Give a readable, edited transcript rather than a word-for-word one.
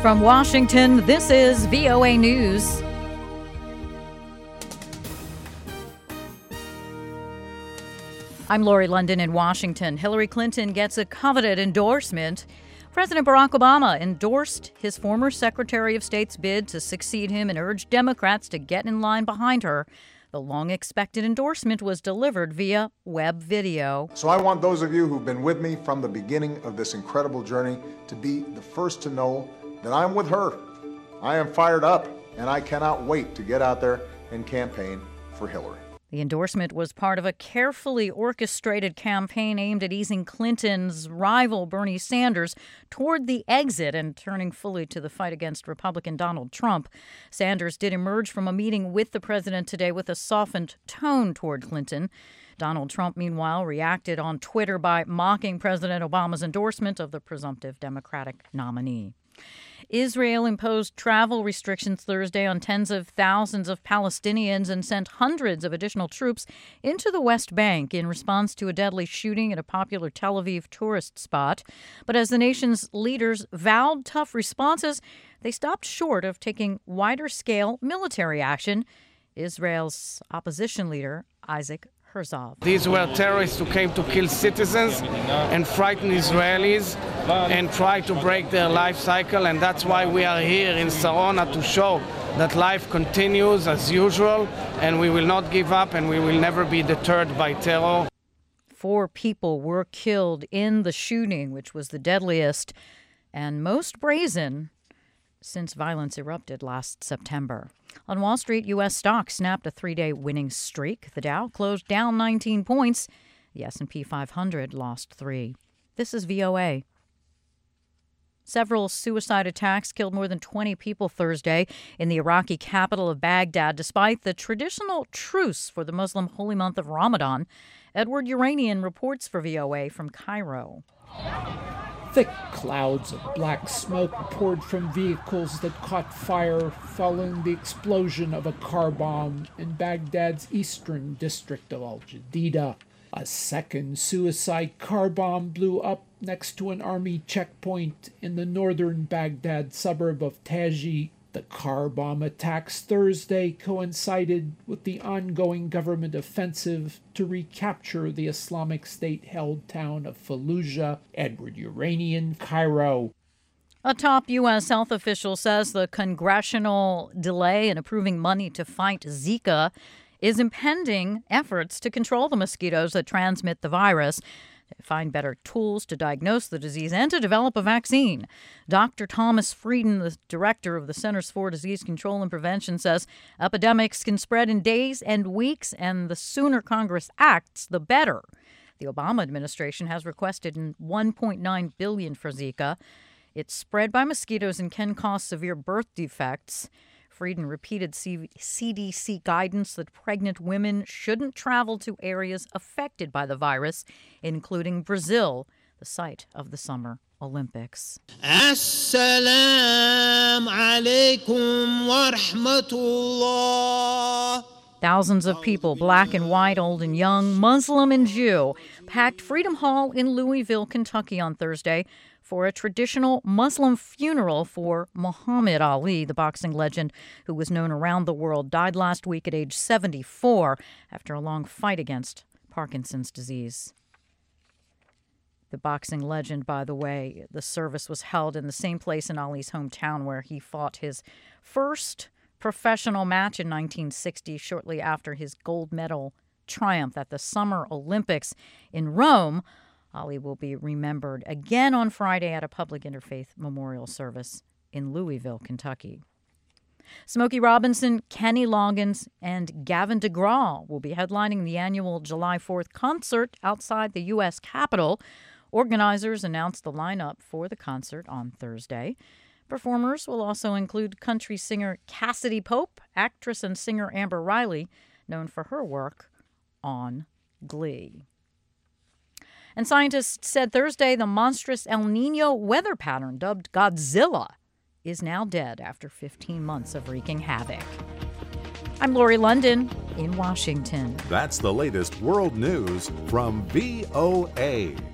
From Washington, this is VOA News. I'm Lori London in Washington. Hillary Clinton gets a coveted endorsement. President Barack Obama endorsed his former Secretary of State's bid to succeed him and urged Democrats to get in line behind her. The long-expected endorsement was delivered via web video. So I want those of you who've been with me from the beginning of this incredible journey to be the first to know that I'm with her. I am fired up, and I cannot wait to get out there and campaign for Hillary. The endorsement was part of a carefully orchestrated campaign aimed at easing Clinton's rival Bernie Sanders toward the exit and turning fully to the fight against Republican Donald Trump. Sanders did emerge from a meeting with the president today with a softened tone toward Clinton. Donald Trump, meanwhile, reacted on Twitter by mocking President Obama's endorsement of the presumptive Democratic nominee. Israel imposed travel restrictions Thursday on tens of thousands of Palestinians and sent hundreds of additional troops into the West Bank in response to a deadly shooting at a popular Tel Aviv tourist spot. But as the nation's leaders vowed tough responses, they stopped short of taking wider-scale military action. Israel's opposition leader, Isaac Herzog. These were terrorists who came to kill citizens and frighten Israelis and try to break their life cycle, and that's why we are here in Sarona to show that life continues as usual, and we will not give up, and we will never be deterred by terror. 4 people were killed in the shooting, which was the deadliest and most brazen since violence erupted last September. On Wall Street, U.S. stocks snapped a 3-day winning streak. The Dow closed down 19 points. The S&P 500 lost 3. This is VOA. Several suicide attacks killed more than 20 people Thursday in the Iraqi capital of Baghdad, despite the traditional truce for the Muslim holy month of Ramadan. Edward Uranian reports for VOA from Cairo. Thick clouds of black smoke poured from vehicles that caught fire following the explosion of a car bomb in Baghdad's eastern district of Al-Jadida. A second suicide car bomb blew up next to an army checkpoint in the northern Baghdad suburb of Taji. The car bomb attacks Thursday coincided with the ongoing government offensive to recapture the Islamic State-held town of Fallujah. Edward Uranian, Cairo. A top U.S. health official says the congressional delay in approving money to fight Zika is impeding efforts to control the mosquitoes that transmit the virus, to find better tools to diagnose the disease, and to develop a vaccine. Dr. Thomas Frieden, the director of the Centers for Disease Control and Prevention, says epidemics can spread in days and weeks, and the sooner Congress acts, the better. The Obama administration has requested $1.9 billion for Zika. It's spread by mosquitoes and can cause severe birth defects. Frieden repeated CDC guidance that pregnant women shouldn't travel to areas affected by the virus, including Brazil, the site of the Summer Olympics. Assalamu alaikum wa rahmatullah. Thousands of people, black and white, old and young, Muslim and Jew, packed Freedom Hall in Louisville, Kentucky on Thursday for a traditional Muslim funeral for Muhammad Ali, the boxing legend who was known around the world, died last week at age 74 after a long fight against Parkinson's disease. The boxing legend, by the way, the service was held in the same place in Ali's hometown where he fought his first professional match in 1960, shortly after his gold medal triumph at the Summer Olympics in Rome. Ali will be remembered again on Friday at a public interfaith memorial service in Louisville, Kentucky. Smokey Robinson, Kenny Loggins, and Gavin DeGraw will be headlining the annual July 4th concert outside the U.S. Capitol. Organizers announced the lineup for the concert on Thursday. Performers will also include country singer Cassidy Pope, actress and singer Amber Riley, known for her work on Glee. And scientists said Thursday the monstrous El Niño weather pattern, dubbed Godzilla, is now dead after 15 months of wreaking havoc. I'm Lori London in Washington. That's the latest world news from VOA.